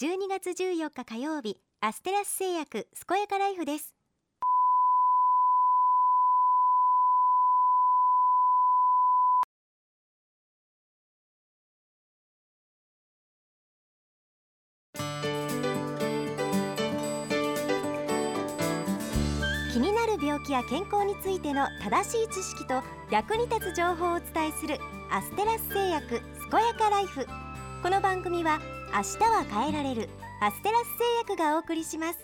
12月14日火曜日、アステラス製薬健やかライフです。気になる病気や健康についての正しい知識と役に立つ情報をお伝えするアステラス製薬健やかライフ。この番組は明日は変えられるアステラス製薬がお送りします。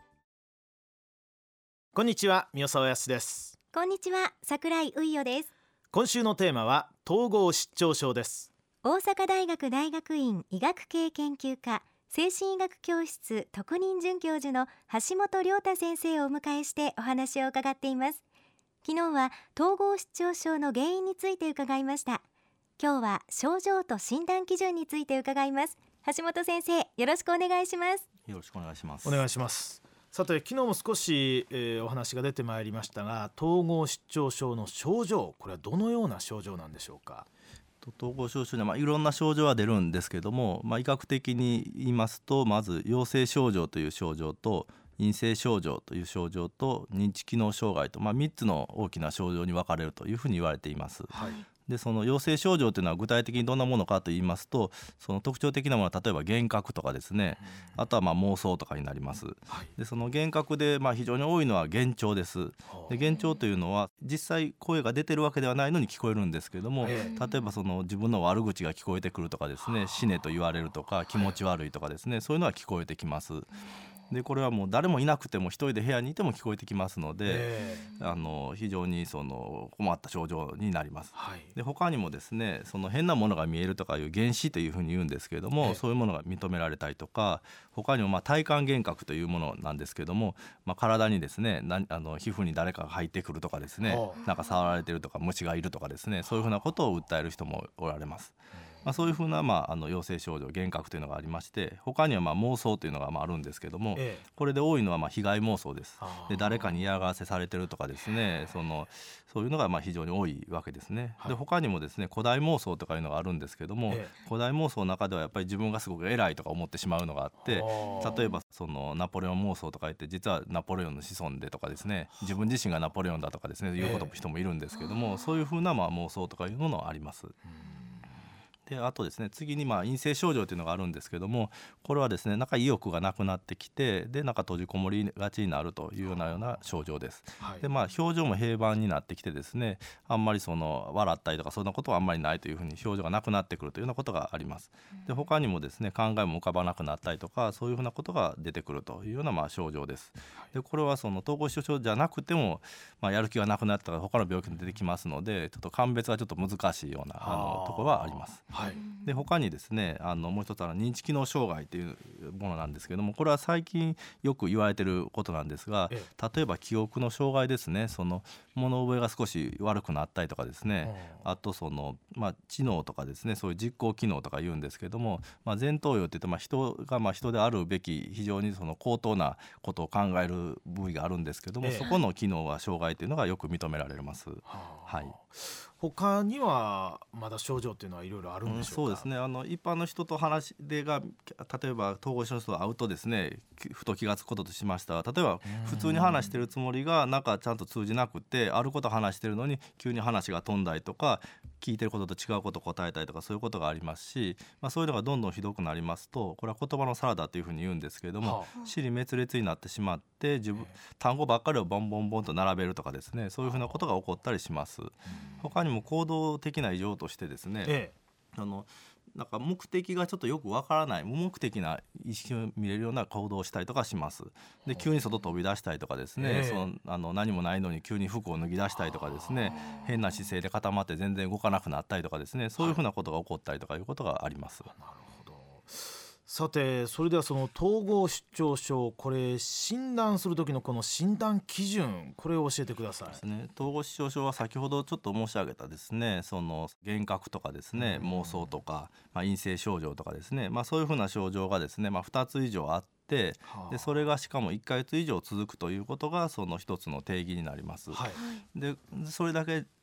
こんにちは、宮沢康です。 こんにちは、桜井ういよです。 今週のテーマは統合失調症です。 大阪大学大学院医学系研究科精神医学教室特任准教授の橋本亮太先生をお迎えしてお話を伺っています。昨日は統合失調症の原因について伺いました。今日は症状と診断基準について伺います。橋本先生、よろしくお願いします。 よろしくお願いします。 お願いします。さて、昨日も少し、お話が出てまいりましたが、統合失調症の症状、これはどのような症状なんでしょうか。 統合失調症には、いろんな症状は出るんですけども、医学的に言いますと、まず陽性症状という症状と陰性症状という症状と認知機能障害と、3つの大きな症状に分かれるというふうに言われています。でその陽性症状というのは具体的にどんなものかといいますと、その特徴的なものは例えば幻覚とかですね、あとは妄想とかになります。でその幻覚で非常に多いのは幻聴です。で幻聴というのは実際声が出てるわけではないのに聞こえるんですけども、例えばその自分の悪口が聞こえてくるとかですね、死ねと言われるとか気持ち悪いとかですね、そういうのは聞こえてきます。でこれはもう誰もいなくても一人で部屋にいても聞こえてきますので、非常にその困った症状になります。で他にもですね、その変なものが見えるとかいう幻視というふうに言うんですけれども、そういうものが認められたりとか、他にも体感幻覚というものなんですけども、体にですね、皮膚に誰かが入ってくるとかですね、なんか触られてるとか虫がいるとかですね、そういうふうなことを訴える人もおられます。そういうふうな、陽性症状幻覚というのがありまして、他には妄想というのがあるんですけども、これで多いのは被害妄想です。で誰かに嫌がらせされてるとかですね、そういうのが非常に多いわけですね。で他にもですね、古代妄想とかいうのがあるんですけども、古代妄想の中ではやっぱり自分がすごく偉いとか思ってしまうのがあって、例えばそのナポレオン妄想とか言って、実はナポレオンの子孫でとかですね、自分自身がナポレオンだとかですね、いう人もいるんですけども、そういうふうな妄想とかいうものがあります。であとですね、次に陰性症状というのがあるんですけども、これはですね、意欲がなくなってきて、で閉じこもりがちになるというような症状です。で表情も平板になってきてですね、あんまり笑ったりとかそんなことはあんまりないというふうに表情がなくなってくるというようなことがあります。で他にもですね、考えも浮かばなくなったりとか、そういうふうなことが出てくるというような症状です。でこれは統合失調症じゃなくても、やる気がなくなったら他の病気も出てきますので、ちょっと鑑別がちょっと難しいようなところはあります。で他にですね、もう一つ認知機能障害というものなんですけども、これは最近よく言われていることなんですが、例えば記憶の障害ですね、物覚えが少し悪くなったりとかですね、あと知能とかですね、そういう実行機能とか言うんですけども、前頭葉っていって人が人であるべき非常に高等なことを考える部位があるんですけども、そこの機能が障害というのがよく認められます。 他にはまだ症状というのはいろいろあるんでしょうか。 そうですね、一般の人と話が例えば統合失調症と会うとですね、ふと気がつくこととしましたら、例えば普通に話してるつもりがちゃんと通じなくて、あること話してるのに急に話が飛んだりとか、聞いてることと違うことを答えたりとか、そういうことがありますし、そういうのがどんどんひどくなりますと、これは言葉のサラダというふうに言うんですけれども、支離滅裂になってしまって、単語ばっかりをボンボンボンと並べるとかですね、そういうふうなことが起こったりします。他にも行動的な異常としてですね、目的がちょっとよくわからない、無目的な意識を見れるような行動をしたりとかします。で急に外飛び出したりとかですね、何もないのに急に服を脱ぎ出したりとかですね、変な姿勢で固まって全然動かなくなったりとかですね、そういうふうなことが起こったりとかいうことがあります。 なるほど。さて、それでは統合失調症、これ診断する時のこの診断基準、これを教えてください。 ですね、統合失調症は先ほどちょっと申し上げたですね、幻覚とかですね、妄想とか、陰性症状とかですね、そういうふうな症状がですね、2つ以上あって、でそれがしかも1ヶ月以上続くということがその一つの定義になります。でそれだけ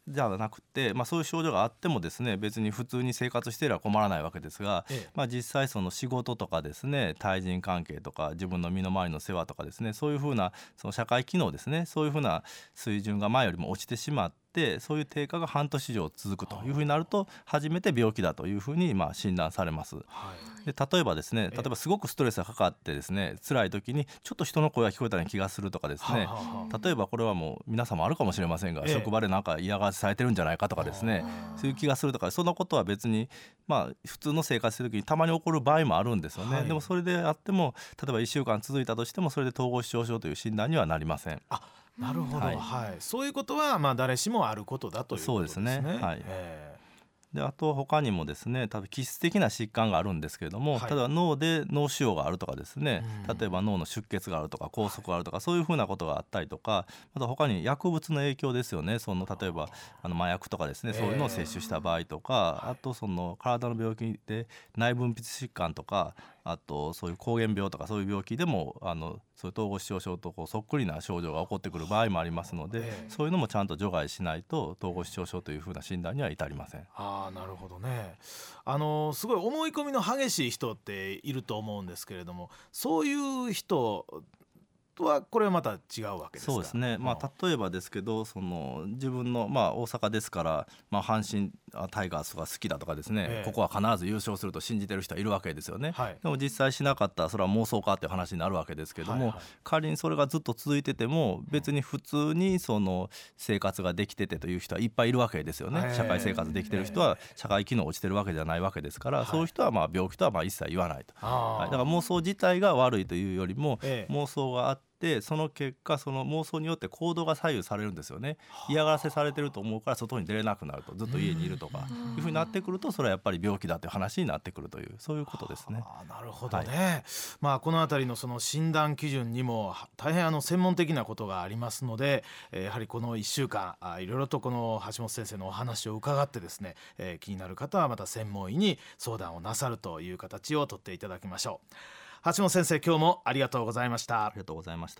じゃなくて、そういう症状があってもですね別に普通に生活していれば困らないわけですが、実際その仕事とかですね対人関係とか自分の身の回りの世話とかですねそういうふうなその社会機能ですねそういうふうな水準が前よりも落ちてしまってそういう低下が半年以上続くというふうになると初めて病気だというふうに診断されます。で例えばですねすごくストレスがかかってですね辛い時にちょっと人の声が聞こえたような気がするとかですね例えばこれはもう皆さんもあるかもしれませんが、職場でなんか嫌がらせされてるんじゃないかとかですねそういう気がするとかそんなことは別に普通の生活してる時にたまに起こる場合もあるんですよね、でもそれであっても例えば1週間続いたとしてもそれで統合失調症という診断にはなりません。 なるほど、そういうことは誰しもあることだということですね。 そうですね、であと他にもですね気質的な疾患があるんですけれども、例えば脳で脳腫瘍があるとかですね、例えば脳の出血があるとか梗塞があるとか、そういうふうなことがあったりとか、また他に薬物の影響ですよね。例えば麻薬とかですね、そういうのを摂取した場合とか、あと体の病気で内分泌疾患とか、あとそういう膠原病とかそういう病気でもそういう統合失調症とそっくりな症状が起こってくる場合もありますので、そういうのもちゃんと除外しないと統合失調症というふうな診断には至りません。 なるほどね。すごい思い込みの激しい人っていると思うんですけれども、そういう人とはこれはまた違うわけですか。 そうですね、例えばですけど自分の、大阪ですから、阪神タイガースが好きだとかですね、ここは必ず優勝すると信じてる人はいるわけですよね、でも実際しなかったらそれは妄想かっていう話になるわけですけども、仮にそれがずっと続いてても別に普通に生活ができててという人はいっぱいいるわけですよね、社会生活できてる人は社会機能落ちてるわけじゃないわけですから、そういう人は病気とは一切言わないと、だから妄想自体が悪いというよりも、妄想があってその結果その妄想によって行動が左右されるんですよね。嫌がらせされてると思うから外に出れなくなると、ずっと家にいるとかいうふうになってくると、それはやっぱり病気だという話になってくるという、そういうことですね。 なるほどね、このあたりの診断基準にも大変専門的なことがありますので、やはりこの1週間いろいろとこの橋本先生のお話を伺ってですね、気になる方はまた専門医に相談をなさるという形をとっていただきましょう。橋本先生、今日もありがとうございました。 ありがとうございました。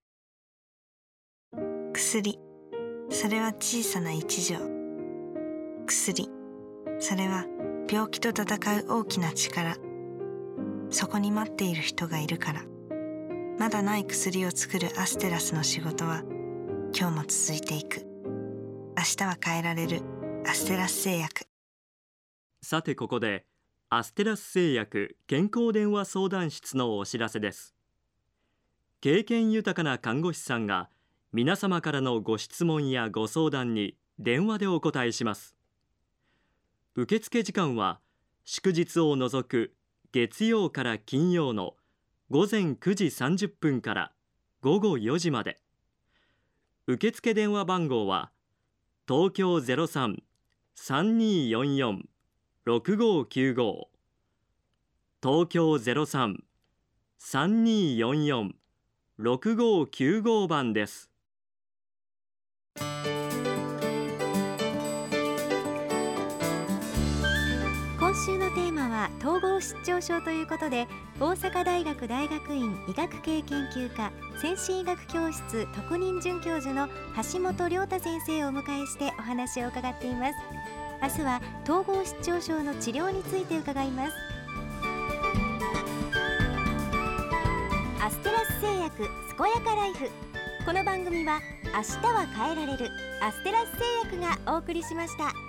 薬、それは小さな一助。薬、それは病気と戦う大きな力。そこに待っている人がいるから。まだない薬を作るアステラスの仕事は今日も続いていく。明日は変えられるアステラス製薬。 さてここでアステラス製薬健康電話相談室のお知らせです。経験豊かな看護師さんが皆様からのご質問やご相談に電話でお答えします。受付時間は祝日を除く月曜から金曜の午前9時30分から午後4時まで。受付電話番号は東京 03-3244-6595 東京 03-3244-6595 番です。 今週のテーマは統合失調症ということで、大阪大学大学院医学系研究科先進医学教室特任准教授の橋本亮太先生をお迎えしてお話を伺っています。明日は統合失調症の治療について伺います。アステラス製薬健やかライフ。この番組は明日は変えられるアステラス製薬がお送りしました。